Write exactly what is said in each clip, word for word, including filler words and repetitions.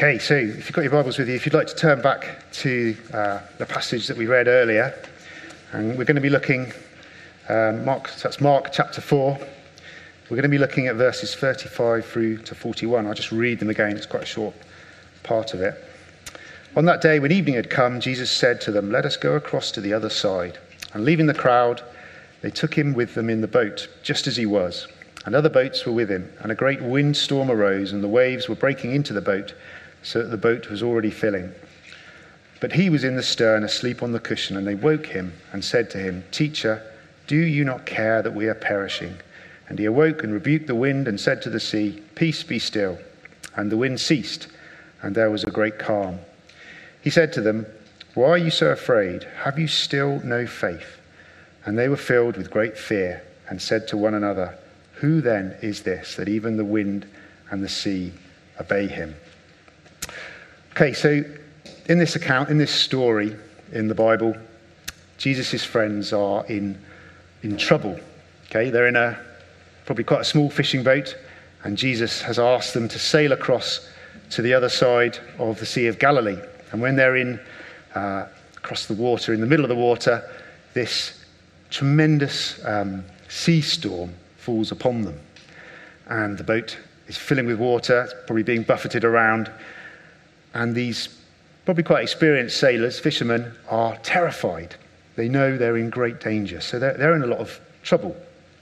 Okay, so if you've got your Bibles with you, if you'd like to turn back to uh, the passage that we read earlier, and we're going to be looking, um, Mark, so that's Mark chapter four. We're going to be looking at verses thirty-five through to forty-one. I'll just read them again, it's quite a short part of it. On that day, when evening had come, Jesus said to them, "Let us go across to the other side." And leaving the crowd, they took him with them in the boat, just as he was. And other boats were with him, and a great windstorm arose, and the waves were breaking into the boat, so that the boat was already filling. But he was in the stern, asleep on the cushion, and they woke him and said to him, "Teacher, do you not care that we are perishing?" And he awoke and rebuked the wind and said to the sea, "Peace, be still." And the wind ceased, and there was a great calm. He said to them, "Why are you so afraid? Have you still no faith?" And they were filled with great fear and said to one another, "Who then is this, that even the wind and the sea obey him?" Okay, so in this account, in this story in the Bible, Jesus' friends are in, in trouble. Okay, they're in a probably quite a small fishing boat, and Jesus has asked them to sail across to the other side of the Sea of Galilee. And when they're in uh, across the water, in the middle of the water, this tremendous um, sea storm falls upon them, and the boat is filling with water. It's probably being buffeted around, and these probably quite experienced sailors, fishermen, are terrified. They know they're in great danger, so they're, they're in a lot of trouble.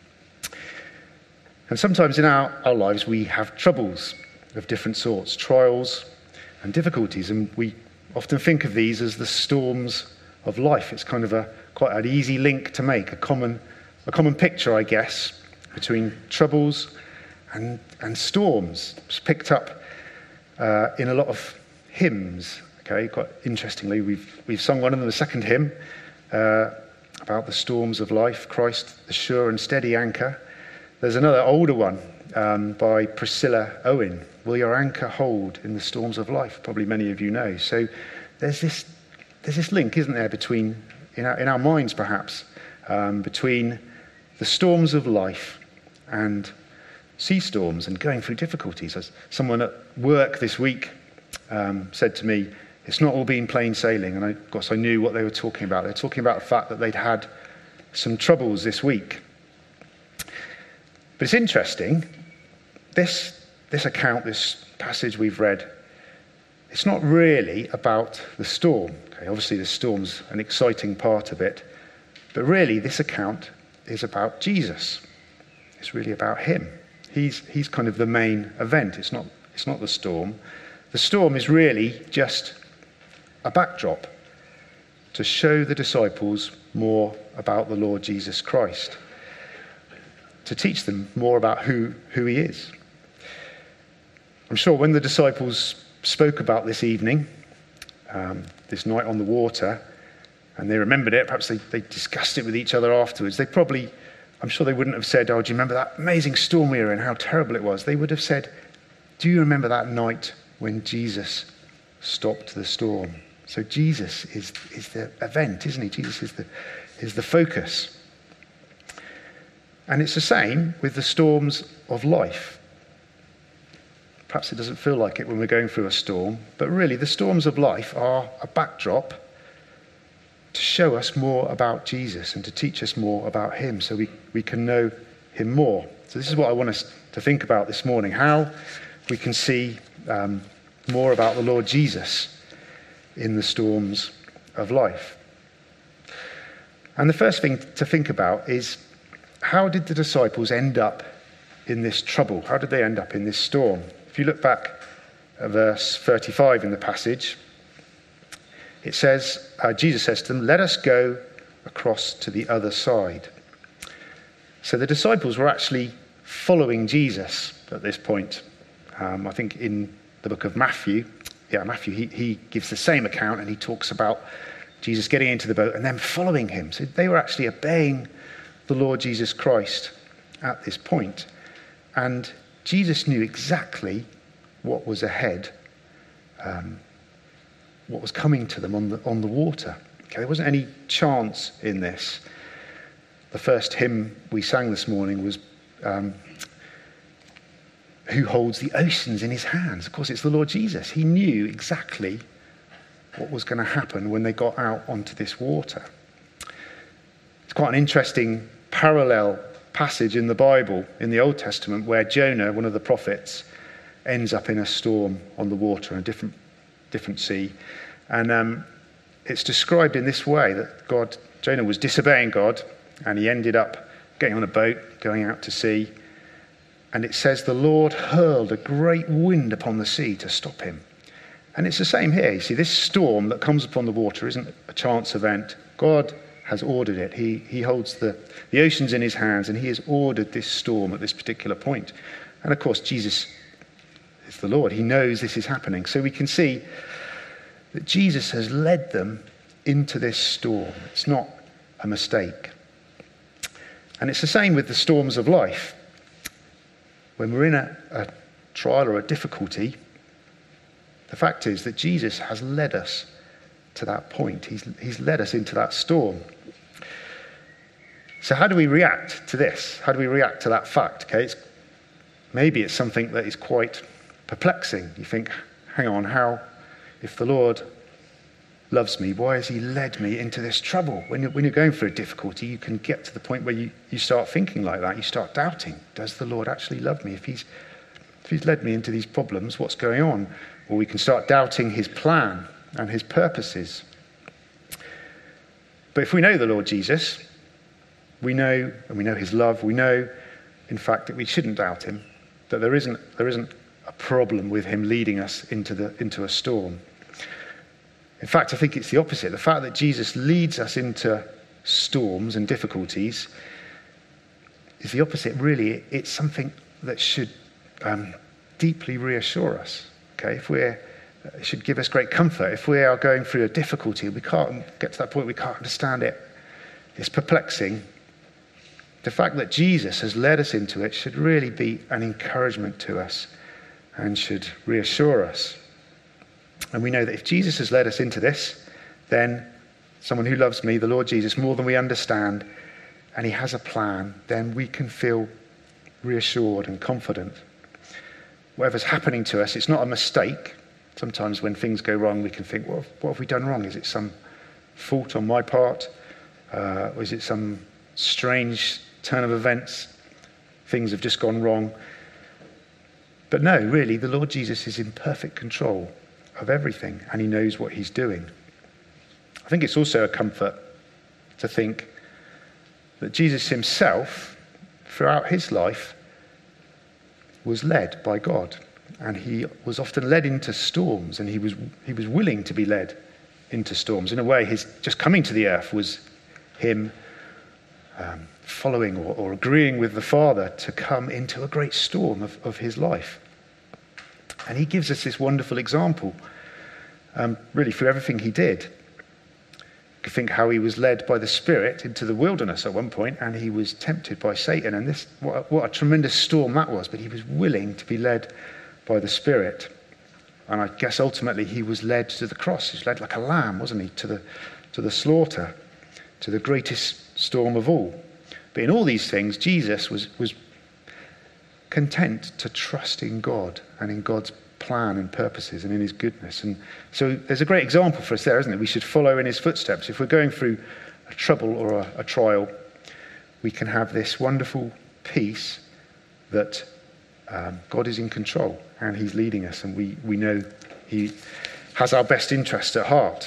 And sometimes in our, our lives we have troubles of different sorts, trials and difficulties, and we often think of these as the storms of life. It's kind of a quite an easy link to make, a common a common picture, I guess, between troubles and, and storms. It's picked up uh, in a lot of hymns. Okay, quite interestingly, we've we've sung one of them, the second hymn, uh, about the storms of life, Christ, the sure and steady anchor. There's another older one um, by Priscilla Owen, "Will your anchor hold in the storms of life?" Probably many of you know. So there's this there's this link, isn't there, between in our, in our minds perhaps, um, between the storms of life and sea storms and going through difficulties. As someone at work this week um, said to me, it's not all been plain sailing, and I, of course I knew what they were talking about. They were talking about the fact that they'd had some troubles this week. But it's interesting, this, this account, this passage we've read, it's not really about the storm. Okay, obviously the storm's an exciting part of it, but really this account is about Jesus. It's really about him. He's he's kind of the main event. It's not it's not the storm. The storm is really just a backdrop to show the disciples more about the Lord Jesus Christ, to teach them more about who, who he is. I'm sure when the disciples spoke about this evening, um, this night on the water, and they remembered it, perhaps they, they discussed it with each other afterwards, they probably, I'm sure they wouldn't have said, "Oh, do you remember that amazing storm we were in, how terrible it was?" They would have said, "Do you remember that night when Jesus stopped the storm?" So Jesus is, is the event, isn't he? Jesus is the, is the focus. And it's the same with the storms of life. Perhaps it doesn't feel like it when we're going through a storm, but really the storms of life are a backdrop to show us more about Jesus and to teach us more about him, so we, we can know him more. So this is what I want us to think about this morning, how we can see um, more about the Lord Jesus in the storms of life. And the first thing to think about is, how did the disciples end up in this trouble? How did they end up in this storm? If you look back at verse thirty-five in the passage, it says, uh, Jesus says to them, "Let us go across to the other side." So the disciples were actually following Jesus at this point. Um, I think in the book of Matthew, yeah, Matthew, he, he gives the same account, and he talks about Jesus getting into the boat and then following him. So they were actually obeying the Lord Jesus Christ at this point. And Jesus knew exactly what was ahead, um, what was coming to them on the on the water. Okay, there wasn't any chance in this. The first hymn we sang this morning was um, who holds the oceans in his hands. Of course, it's the Lord Jesus. He knew exactly what was going to happen when they got out onto this water. It's quite an interesting parallel passage in the Bible, in the Old Testament, where Jonah, one of the prophets, ends up in a storm on the water in a different, different sea. And um, it's described in this way, that God, Jonah was disobeying God, and he ended up getting on a boat, going out to sea. And it says the Lord hurled a great wind upon the sea to stop him. And it's the same here. You see, this storm that comes upon the water isn't a chance event. God has ordered it. He, he holds the, the oceans in his hands, and he has ordered this storm at this particular point. And of course, Jesus is the Lord. He knows this is happening. So we can see that Jesus has led them into this storm. It's not a mistake. And it's the same with the storms of life. When we're in a, a trial or a difficulty, the fact is that Jesus has led us to that point. He's, he's led us into that storm. So how do we react to this? How do we react to that fact? Okay, it's, maybe it's something that is quite perplexing. You think, hang on, how, if the Lord loves me, why has he led me into this trouble? When you're, when you're going through a difficulty, you can get to the point where you, you start thinking like that. You start doubting, does the Lord actually love me? If he's, if he's led me into these problems, what's going on? Or we can start doubting his plan and his purposes. But if we know the Lord Jesus, we know, and we know his love, we know, in fact, that we shouldn't doubt him, that there isn't, there isn't a problem with him leading us into, the, into a storm. In fact, I think it's the opposite. The fact that Jesus leads us into storms and difficulties is the opposite, really. It's something that should um, deeply reassure us. Okay, if we're, it should give us great comfort. If we are going through a difficulty, we can't get to that point, we can't understand it, it's perplexing. The fact that Jesus has led us into it should really be an encouragement to us and should reassure us. And we know that if Jesus has led us into this, then someone who loves me, the Lord Jesus, more than we understand, and he has a plan, then we can feel reassured and confident. Whatever's happening to us, it's not a mistake. Sometimes when things go wrong, we can think, what, what have we done wrong? Is it some fault on my part? Uh, or is it some strange turn of events? Things have just gone wrong. But no, really, the Lord Jesus is in perfect control of everything, and he knows what he's doing. I think it's also a comfort to think that Jesus himself, throughout his life, was led by God, and he was often led into storms, and he was he was willing to be led into storms. In a way, his just coming to the earth was him um, following or, or agreeing with the Father to come into a great storm of, of his life. And he gives us this wonderful example, um, really, through everything he did. You think how he was led by the Spirit into the wilderness at one point, and he was tempted by Satan. And this, what a, what a tremendous storm that was, but he was willing to be led by the Spirit. And I guess ultimately he was led to the cross. He was led like a lamb, wasn't he, to the, to the slaughter, to the greatest storm of all. But in all these things, Jesus was, was content to trust in God and in God's plan and purposes and in his goodness. And so there's a great example for us there, isn't it? We should follow in his footsteps. If we're going through a trouble or a, a trial, we can have this wonderful peace that um, God is in control and he's leading us, and we, we know he has our best interest at heart.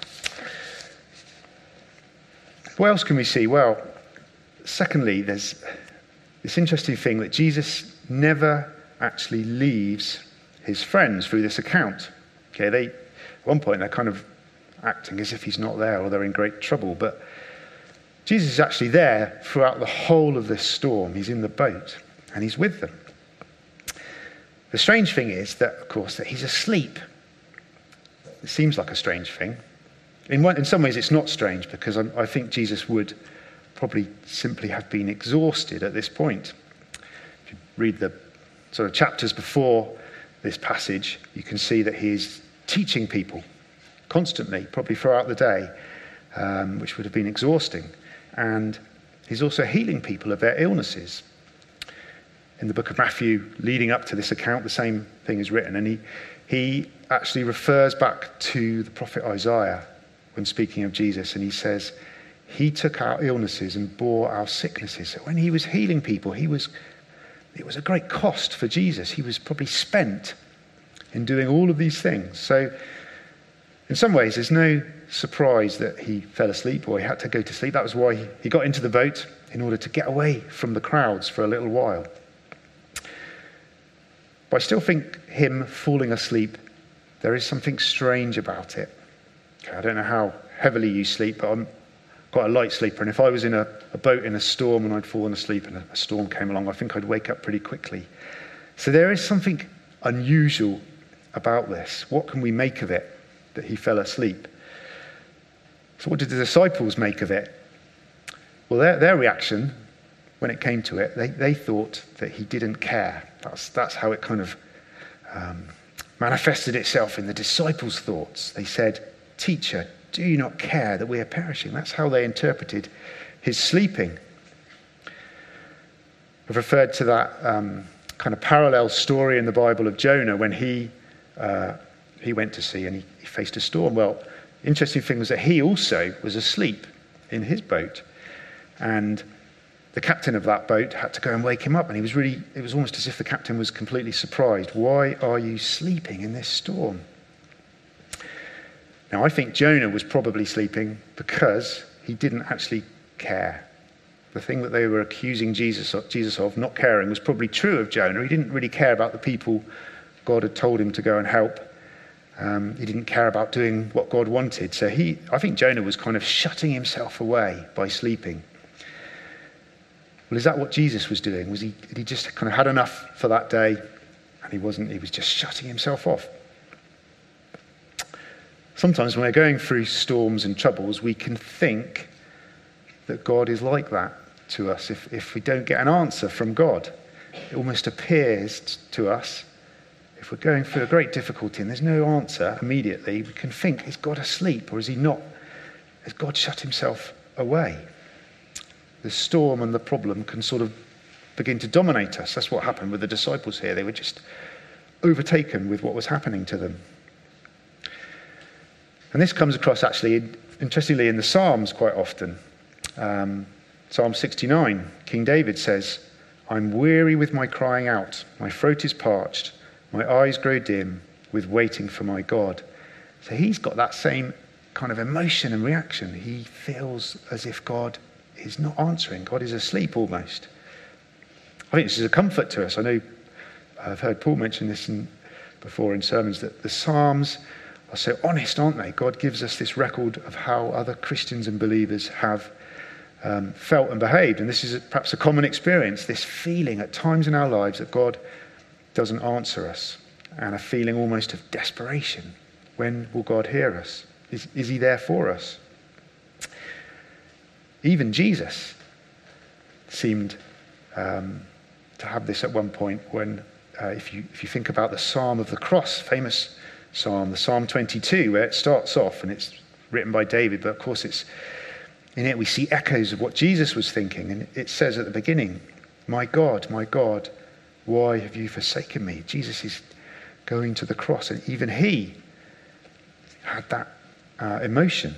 What else can we see? Well, secondly, there's this interesting thing that Jesus never actually leaves his friends through this account. Okay, they, at one point they're kind of acting as if he's not there or they're in great trouble, but Jesus is actually there throughout the whole of this storm. He's in the boat and he's with them. The strange thing is that, of course, that he's asleep. It seems like a strange thing. In, one, in some ways it's not strange, because I, I think Jesus would probably simply have been exhausted at this point. If you read the sort of chapters before this passage, you can see that he's teaching people constantly, probably throughout the day, um, which would have been exhausting. And he's also healing people of their illnesses. in the book of Matthew leading up to this account, the same thing is written. And he, he actually refers back to the prophet Isaiah when speaking of Jesus. And he says, he took our illnesses and bore our sicknesses. So when he was healing people, he was, it was a great cost for Jesus. He was probably spent in doing all of these things. So in some ways, there's no surprise that he fell asleep or he had to go to sleep. That was why he, he got into the boat, in order to get away from the crowds for a little while. But I still think him falling asleep, there is something strange about it. Okay, I don't know how heavily you sleep, but I'm quite a light sleeper. And if I was in a, a boat in a storm and I'd fallen asleep and a, a storm came along, I think I'd wake up pretty quickly. So there is something unusual about this. What can we make of it that he fell asleep? So what did the disciples make of it? Well, their, their reaction, when it came to it, they, they thought that he didn't care. That's, that's how it kind of um, manifested itself in the disciples' thoughts. They said, "Teacher, do you not care that we are perishing?" That's how they interpreted his sleeping. I've referred to that um, kind of parallel story in the Bible of Jonah when he uh, he went to sea and he, he faced a storm. Well, interesting thing was that he also was asleep in his boat. And the captain of that boat had to go and wake him up. And he was really, it was almost as if the captain was completely surprised. "Why are you sleeping in this storm?" Now, I think Jonah was probably sleeping because he didn't actually care. The thing that they were accusing Jesus of, Jesus of not caring was probably true of Jonah. He didn't really care about the people God had told him to go and help. Um, he didn't care about doing what God wanted. So he, I think Jonah was kind of shutting himself away by sleeping. Well, is that what Jesus was doing? Was he, he just kind of had enough for that day and he wasn't, he was just shutting himself off? Sometimes when we're going through storms and troubles, we can think that God is like that to us. If, if we don't get an answer from God, it almost appears to us, if we're going through a great difficulty and there's no answer immediately, we can think, is God asleep or is he not? Has God shut himself away? The storm and the problem can sort of begin to dominate us. That's what happened with the disciples here. They were just overtaken with what was happening to them. And this comes across actually, interestingly, in the Psalms quite often. Um, Psalm sixty-nine, King David says, "I'm weary with my crying out. My throat is parched. My eyes grow dim with waiting for my God." So he's got that same kind of emotion and reaction. He feels as if God is not answering. God is asleep almost. I think this is a comfort to us. I know I've heard Paul mention this in, before in sermons, that the Psalms are so honest, aren't they? God gives us this record of how other Christians and believers have um, felt and behaved. And this is perhaps a common experience, this feeling at times in our lives that God doesn't answer us, and a feeling almost of desperation. When will God hear us? Is, is he there for us? Even Jesus seemed um, to have this at one point when, uh, if you if you think about the Psalm of the Cross, famous Psalm, the Psalm twenty-two, where it starts off, and it's written by David, but of course it's in it we see echoes of what Jesus was thinking. And it says at the beginning, "My God, my God, why have you forsaken me?" Jesus is going to the cross, and even he had that uh, emotion.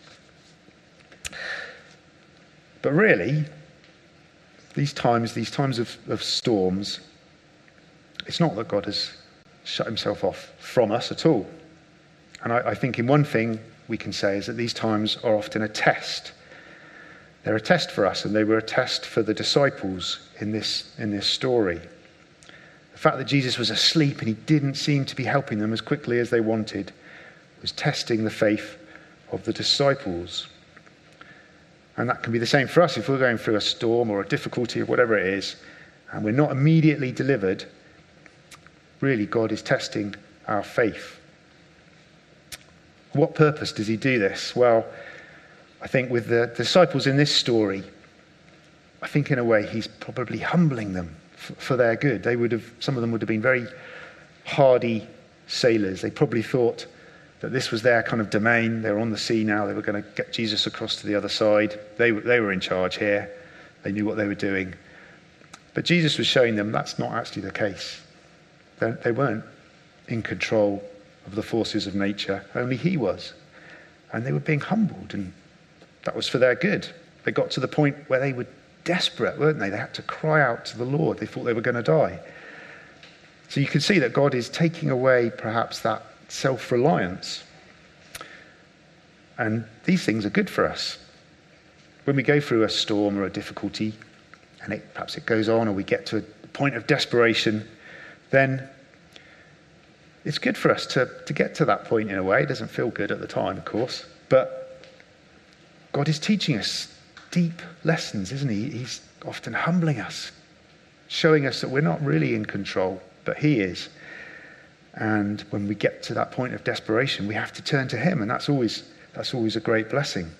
But really, these times, these times of, of storms, it's not that God has shut himself off from us at all. And I, I think in one thing we can say is that these times are often a test. They're a test for us, and they were a test for the disciples in this, in this story. The fact that Jesus was asleep and he didn't seem to be helping them as quickly as they wanted was testing the faith of the disciples. And that can be the same for us if we're going through a storm or a difficulty or whatever it is, and we're not immediately delivered. Really, God is testing our faith. What purpose does he do this? Well, I think with the disciples in this story, I think in a way he's probably humbling them for, for their good. They would have, some of them would have been very hardy sailors. They probably thought that this was their kind of domain. They were on the sea now. They were going to get Jesus across to the other side. They, they were in charge here. They knew what they were doing. But Jesus was showing them that's not actually the case. They, they weren't in control of the forces of nature. Only he was. And they were being humbled, and that was for their good. They got to the point where they were desperate, weren't they? They had to cry out to the Lord. They thought they were going to die. So you can see that God is taking away perhaps that self-reliance. And these things are good for us. When we go through a storm or a difficulty, and it, perhaps it goes on, or we get to a point of desperation, then it's good for us to, to get to that point in a way. It doesn't feel good at the time, of course. But God is teaching us deep lessons, isn't he? He's often humbling us, showing us that we're not really in control, but he is. And when we get to that point of desperation, we have to turn to him, and that's always that's always a great blessing.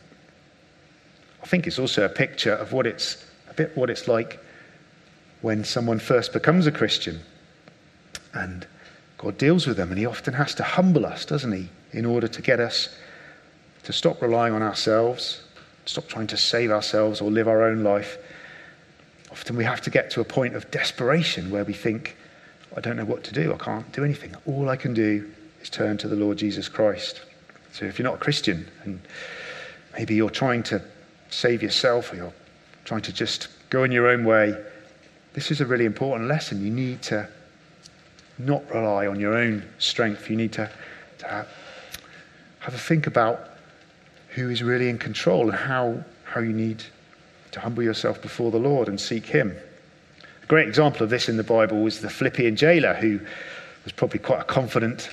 I think it's also a picture of what it's a bit what it's like when someone first becomes a Christian, and God deals with them, and he often has to humble us, doesn't he, in order to get us to stop relying on ourselves, stop trying to save ourselves or live our own life. Often we have to get to a point of desperation where we think, I don't know what to do, I can't do anything. All I can do is turn to the Lord Jesus Christ. So if you're not a Christian, and maybe you're trying to save yourself, or you're trying to just go in your own way, this is a really important lesson. You need to not rely on your own strength. You need to, to have, have a think about who is really in control, and how, how you need to humble yourself before the Lord and seek him. A great example of this in the Bible was the Philippian jailer, who was probably quite a confident,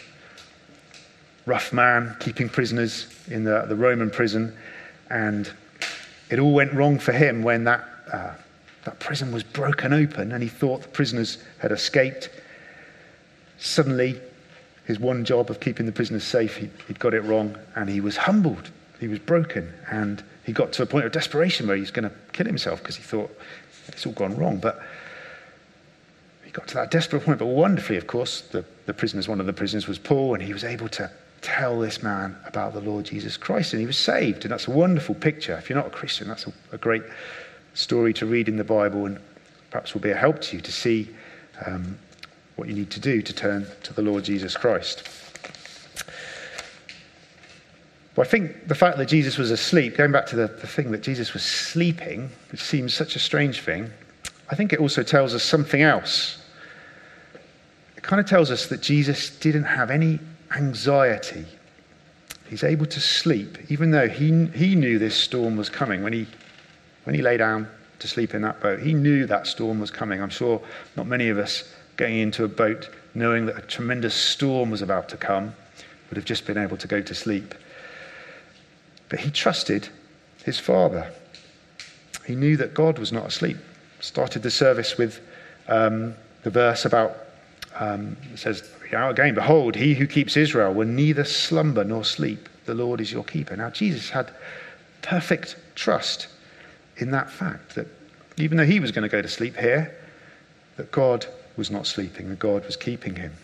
rough man, keeping prisoners in the, the Roman prison. And it all went wrong for him when that, uh, that prison was broken open and he thought the prisoners had escaped. Suddenly, his one job of keeping the prisoners safe, he, he'd got it wrong, and he was humbled. He was broken, and he got to a point of desperation where he was going to kill himself because he thought it's all gone wrong. But he got to that desperate point. But wonderfully, of course, the, the prisoners, one of the prisoners was Paul, and he was able to tell this man about the Lord Jesus Christ, and he was saved. And that's a wonderful picture. If you're not a Christian, that's a, a great story to read in the Bible, and perhaps will be a help to you to see um, what you need to do to turn to the Lord Jesus Christ. Well, I think the fact that Jesus was asleep, going back to the, the thing that Jesus was sleeping, which seems such a strange thing, I think it also tells us something else. It kind of tells us that Jesus didn't have any anxiety. He's able to sleep, even though he he knew this storm was coming. When he when he lay down to sleep in that boat, he knew that storm was coming. I'm sure not many of us getting into a boat knowing that a tremendous storm was about to come would have just been able to go to sleep. But he trusted his Father. He knew that God was not asleep. Started the service with um, the verse about, um, it says, again, behold, he who keeps Israel will neither slumber nor sleep. The Lord is your keeper. Now, Jesus had perfect trust in that fact, that even though he was going to go to sleep here, that God was not sleeping, that God was keeping him.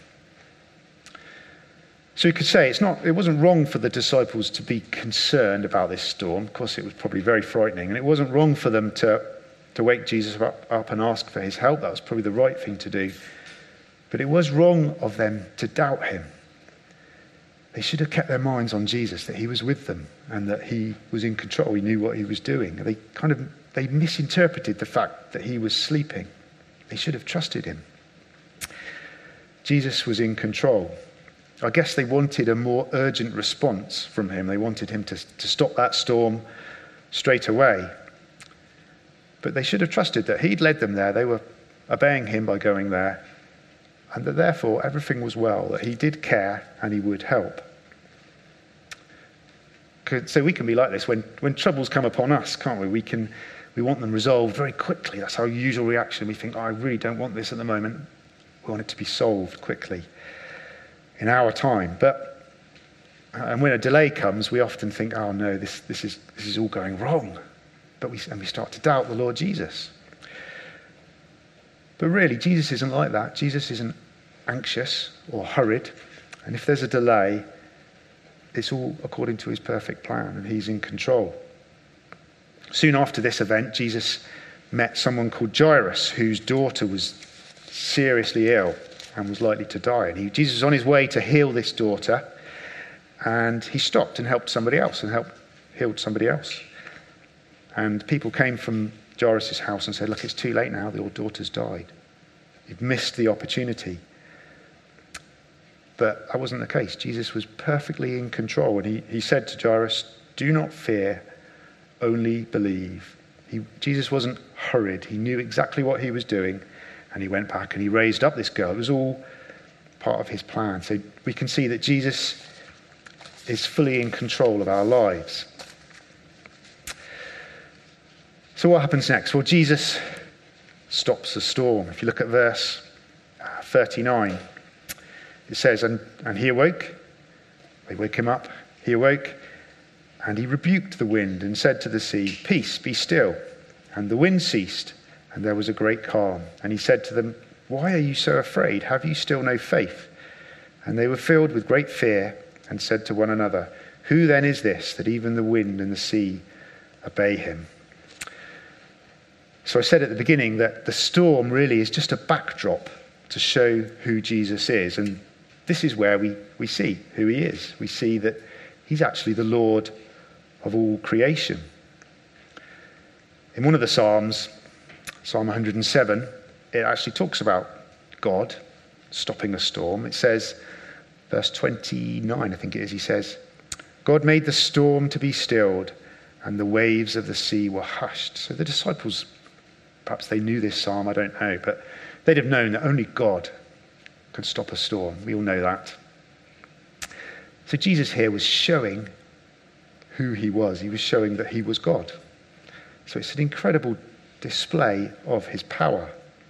So you could say it's not, it wasn't wrong for the disciples to be concerned about this storm. Of course, it was probably very frightening, and it wasn't wrong for them to, to wake Jesus up, up and ask for his help. That was probably the right thing to do. But it was wrong of them to doubt him. They should have kept their minds on Jesus, that he was with them and that he was in control. He knew what he was doing. They kind of they misinterpreted the fact that he was sleeping. They should have trusted him. Jesus was in control. I guess they wanted a more urgent response from him. They wanted him to, to stop that storm straight away. But they should have trusted that he'd led them there. They were obeying him by going there. And that therefore everything was well, that he did care and he would help. So we can be like this when, when troubles come upon us, can't we? We can we want them resolved very quickly. That's our usual reaction. We think, oh, I really don't want this at the moment. We want it to be solved quickly in our time. But and when a delay comes, we often think, oh no, this this is this is all going wrong. But we and we start to doubt the Lord Jesus. But really, Jesus isn't like that. Jesus isn't anxious or hurried. And if there's a delay, it's all according to his perfect plan, and he's in control. Soon after this event, Jesus met someone called Jairus, whose daughter was seriously ill and was likely to die. And he, Jesus was on his way to heal this daughter, and he stopped and helped somebody else and helped healed somebody else. And people came from Jairus' house and said, look, it's too late now, your daughter's died. You've missed the opportunity. But that wasn't the case. Jesus was perfectly in control, and he, he said to Jairus, do not fear, only believe. He, Jesus wasn't hurried. He knew exactly what he was doing, and he went back and he raised up this girl. It was all part of his plan. So we can see that Jesus is fully in control of our lives. So what happens next? Well, Jesus stops the storm. If you look at verse thirty-nine, it says, and, and he awoke. They woke him up. He awoke, and he rebuked the wind and said to the sea, peace, be still. And the wind ceased, and there was a great calm. And he said to them, why are you so afraid? Have you still no faith? And they were filled with great fear and said to one another, who then is this that even the wind and the sea obey him? So I said at the beginning that the storm really is just a backdrop to show who Jesus is. And this is where we, we see who he is. We see that he's actually the Lord of all creation. In one of the Psalms, Psalm one hundred seven, it actually talks about God stopping a storm. It says, verse twenty-nine, I think it is, he says, God made the storm to be stilled, and the waves of the sea were hushed. So the disciples, perhaps they knew this psalm, I don't know, but they'd have known that only God can stop a storm. We all know that. So Jesus here was showing who he was. He was showing that he was God. So it's an incredible display of his power.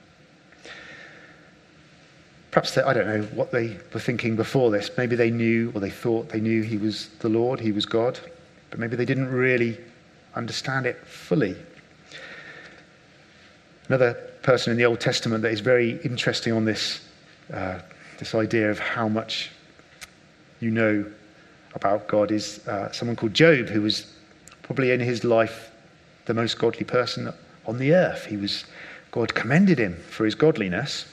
Perhaps they, I don't know what they were thinking before this. Maybe they knew, or they thought they knew he was the Lord, he was God, but maybe they didn't really understand it fully. Another person in the Old Testament that is very interesting on this, uh, this idea of how much you know about God is uh, someone called Job, who was probably in his life the most godly person on the earth. He was, God commended him for his godliness.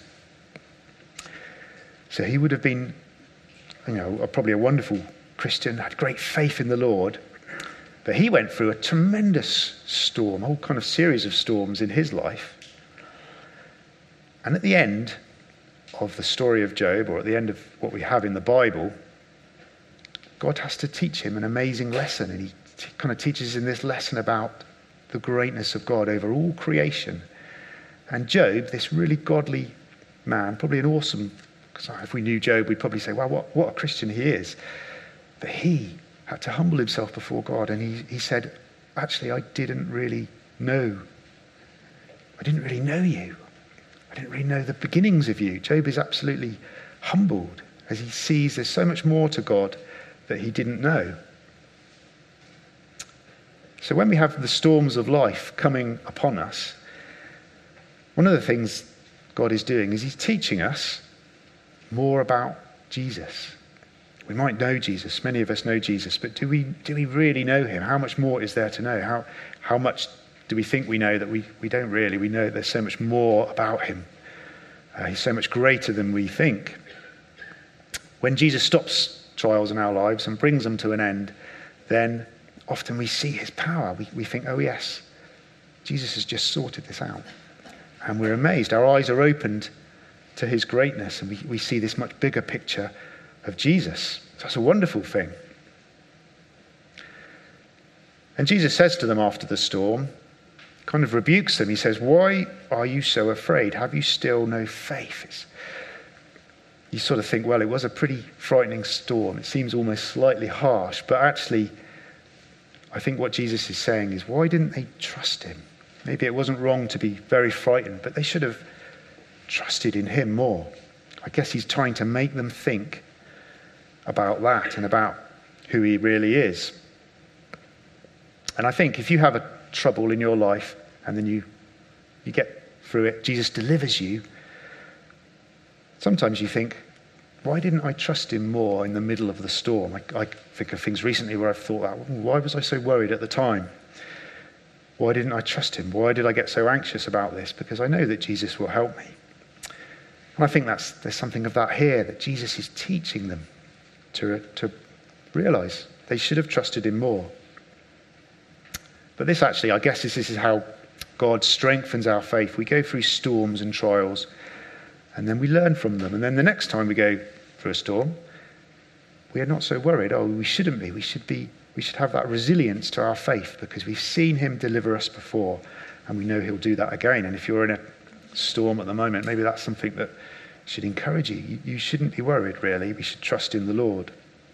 So he would have been, you know, probably a wonderful Christian, had great faith in the Lord. But he went through a tremendous storm, a whole kind of series of storms in his life. And at the end of the story of Job, or at the end of what we have in the Bible, God has to teach him an amazing lesson. And he t- kind of teaches him this lesson about the greatness of God over all creation. And Job, this really godly man, probably an awesome, because if we knew Job, we'd probably say, wow, what, what a Christian he is. But he had to humble himself before God. And he, he said, actually, I didn't really know. I didn't really know you. I didn't really know the beginnings of you. Job is absolutely humbled as he sees there's so much more to God that he didn't know. So when we have the storms of life coming upon us, one of the things God is doing is he's teaching us more about Jesus. We might know Jesus, many of us know Jesus, but do we do we really know him? How much more is there to know? How how much do we think we know that we, we don't really? We know there's so much more about him. Uh, he's so much greater than we think. When Jesus stops trials in our lives and brings them to an end, then often we see his power. We, we think, oh yes, Jesus has just sorted this out. And we're amazed. Our eyes are opened to his greatness, and we, we see this much bigger picture of Jesus. That's a wonderful thing. And Jesus says to them after the storm, kind of rebukes them. He says, why are you so afraid? Have you still no faith? It's, you sort of think, well, it was a pretty frightening storm. It seems almost slightly harsh, but actually, I think what Jesus is saying is, why didn't they trust him? Maybe it wasn't wrong to be very frightened, but they should have trusted in him more. I guess he's trying to make them think about that and about who he really is. And I think if you have a trouble in your life and then you you get through it, Jesus delivers you, sometimes you think, why didn't I trust him more in the middle of the storm? I, I think of things recently where I've thought, that, why was I so worried at the time? Why didn't I trust him? Why did I get so anxious about this? Because I know that Jesus will help me. And I think that's there's something of that here, that Jesus is teaching them to, to realize they should have trusted him more. But this actually, I guess this, this is how God strengthens our faith. We go through storms and trials, and then we learn from them. And then the next time we go through a storm, we are not so worried. Oh, we shouldn't be. We should be. We should have that resilience to our faith because we've seen him deliver us before, and we know he'll do that again. And if you're in a storm at the moment, maybe that's something that should encourage you. You, you shouldn't be worried, really. We should trust in the Lord.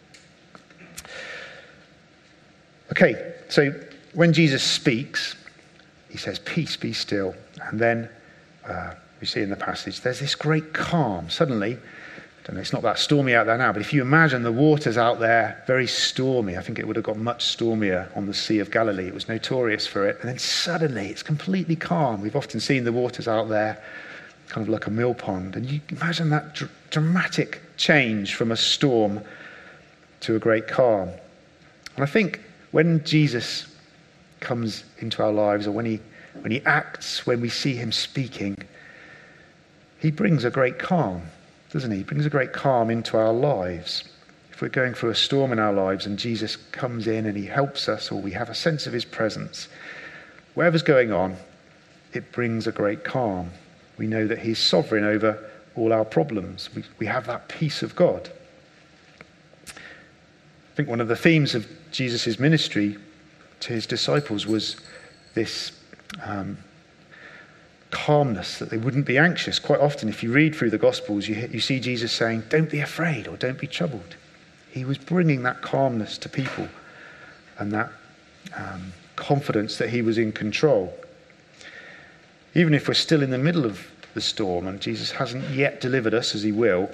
Okay, so when Jesus speaks, he says, "Peace, be still." And then uh, we see in the passage, there's this great calm. Suddenly, I don't know, it's not that stormy out there now, but if you imagine the waters out there, very stormy. I think it would have got much stormier on the Sea of Galilee. It was notorious for it. And then suddenly it's completely calm. We've often seen the waters out there kind of like a mill pond. And you imagine that dr- dramatic change from a storm to a great calm. And I think when Jesus comes into our lives, or when he when he acts, when we see him speaking, he brings a great calm. Doesn't he? He brings a great calm into our lives. If we're going through a storm in our lives and Jesus comes in and he helps us, or we have a sense of his presence, whatever's going on, it brings a great calm. We know that he's sovereign over all our problems. We, we have that peace of God. I think one of the themes of Jesus' ministry to his disciples was this um, calmness, that they wouldn't be anxious. Quite often, if you read through the Gospels, you, you see Jesus saying, "Don't be afraid," or "Don't be troubled." He was bringing that calmness to people and that um, confidence that he was in control. Even if we're still in the middle of the storm and Jesus hasn't yet delivered us as he will,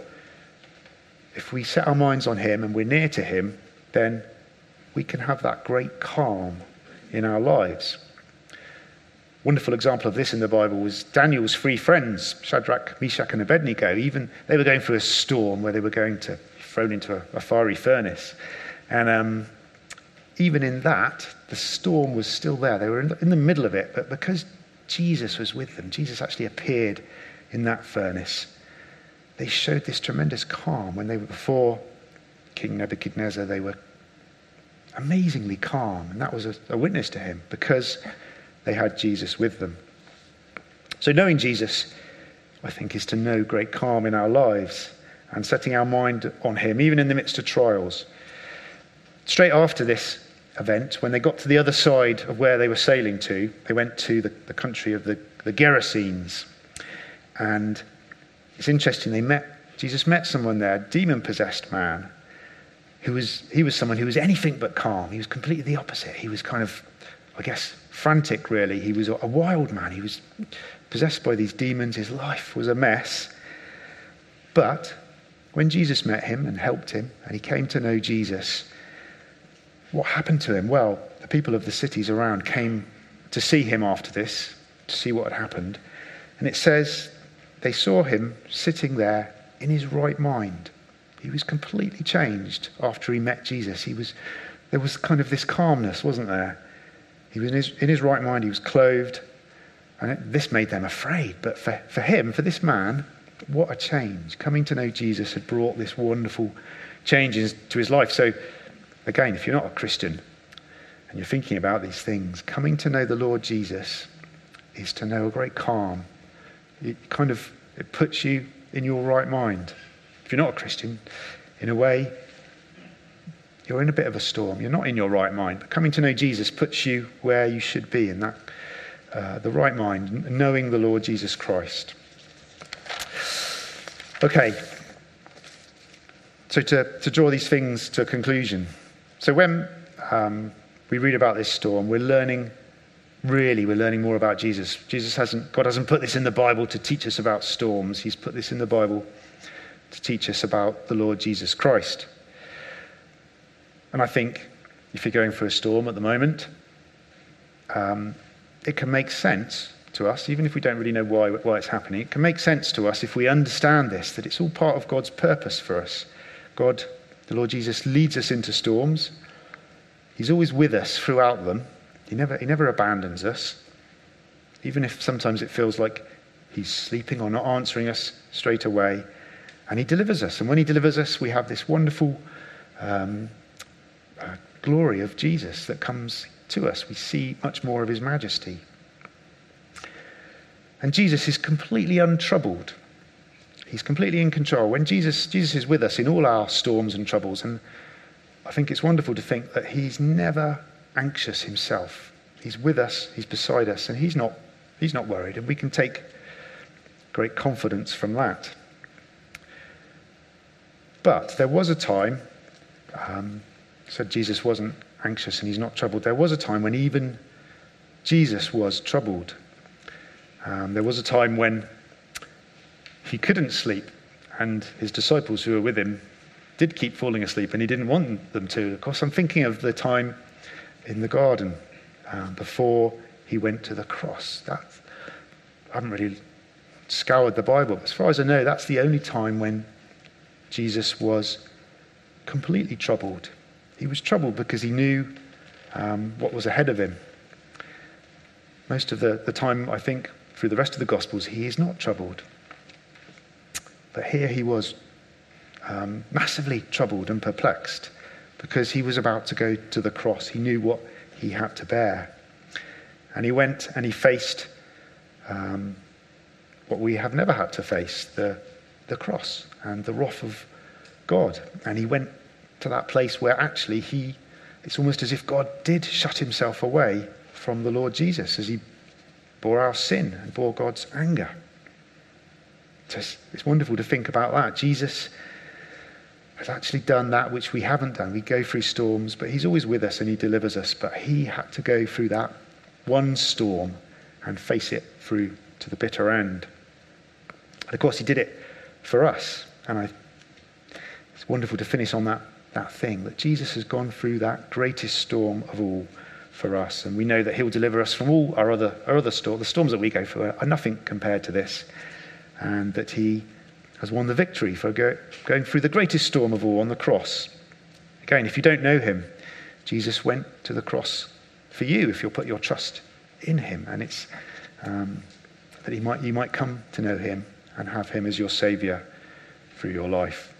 if we set our minds on him and we're near to him, then we can have that great calm in our lives. Wonderful example of this in the Bible was Daniel's three friends, Shadrach, Meshach, and Abednego. Even they were going through a storm where they were going to be thrown into a, a fiery furnace. And um, even in that, the storm was still there. They were in the, in the middle of it, but because Jesus was with them, Jesus actually appeared in that furnace. They showed this tremendous calm. When they were before King Nebuchadnezzar, they were amazingly calm. And that was a, a witness to him because they had Jesus with them. So knowing Jesus, I think, is to know great calm in our lives and setting our mind on him, even in the midst of trials. Straight after this event, when they got to the other side of where they were sailing to, they went to the, the country of the, the Gerasenes. And it's interesting, they met, Jesus met someone there, a demon-possessed man, who was, he was someone who was anything but calm. He was completely the opposite. He was kind of, I guess, frantic, really. He was a wild man. He was possessed by these demons. His life was a mess. But when Jesus met him and helped him, and he came to know Jesus, what happened to him? Well, the people of the cities around came to see him after this, to see what had happened. And it says they saw him sitting there in his right mind. He was completely changed after he met Jesus. He was, there was kind of this calmness, wasn't there? He was in his, in his right mind, he was clothed, and it, this made them afraid. But for, for him, for this man, what a change. Coming to know Jesus had brought this wonderful changes to his life. So again, if you're not a Christian and you're thinking about these things, coming to know the Lord Jesus is to know a great calm. It kind of, it puts you in your right mind. If you're not a Christian, in a way, you're in a bit of a storm. You're not in your right mind. But coming to know Jesus puts you where you should be, in that uh, the right mind, knowing the Lord Jesus Christ. Okay. So to, to draw these things to a conclusion. So when um, we read about this storm, we're learning, really, we're learning more about Jesus. Jesus hasn't, God hasn't put this in the Bible to teach us about storms. He's put this in the Bible to teach us about the Lord Jesus Christ. And I think if you're going through a storm at the moment, um, it can make sense to us, even if we don't really know why, why it's happening. It can make sense to us if we understand this, that it's all part of God's purpose for us. God, the Lord Jesus, leads us into storms. He's always with us throughout them. He never, he never abandons us, even if sometimes it feels like he's sleeping or not answering us straight away. And he delivers us. And when he delivers us, we have this wonderful um, uh, glory of Jesus that comes to us. We see much more of his majesty. And Jesus is completely untroubled. He's completely in control. When Jesus, Jesus is with us in all our storms and troubles, and I think it's wonderful to think that he's never anxious himself. He's with us, he's beside us, and he's not, he's not worried. And we can take great confidence from that. But there was a time, um, said Jesus wasn't anxious and he's not troubled. There was a time when even Jesus was troubled. Um, there was a time when he couldn't sleep, and his disciples who were with him did keep falling asleep, and he didn't want them to. Of course, I'm thinking of the time in the garden um, before he went to the cross. That, I haven't really scoured the Bible, but as far as I know, that's the only time when Jesus was completely troubled. He was troubled because he knew um, what was ahead of him. Most of the, the time, I think, through the rest of the Gospels, he is not troubled. But here he was um, massively troubled and perplexed because he was about to go to the cross. He knew what he had to bear. And he went and he faced um, what we have never had to face, the, the cross and the wrath of God. And he went to that place where actually he, it's almost as if God did shut himself away from the Lord Jesus as he bore our sin and bore God's anger. It's, it's wonderful to think about that. Jesus has actually done that which we haven't done. We go through storms, but he's always with us and he delivers us. But he had to go through that one storm and face it through to the bitter end. And of course, he did it for us. And I, it's wonderful to finish on that, that thing, that Jesus has gone through that greatest storm of all for us. And we know that he'll deliver us from all our other, our other storms. The storms that we go through are nothing compared to this. And that he has won the victory for go, going through the greatest storm of all on the cross. Again, if you don't know him, Jesus went to the cross for you if you'll put your trust in him. And it's um, that he might, you might come to know him and have him as your saviour through your life.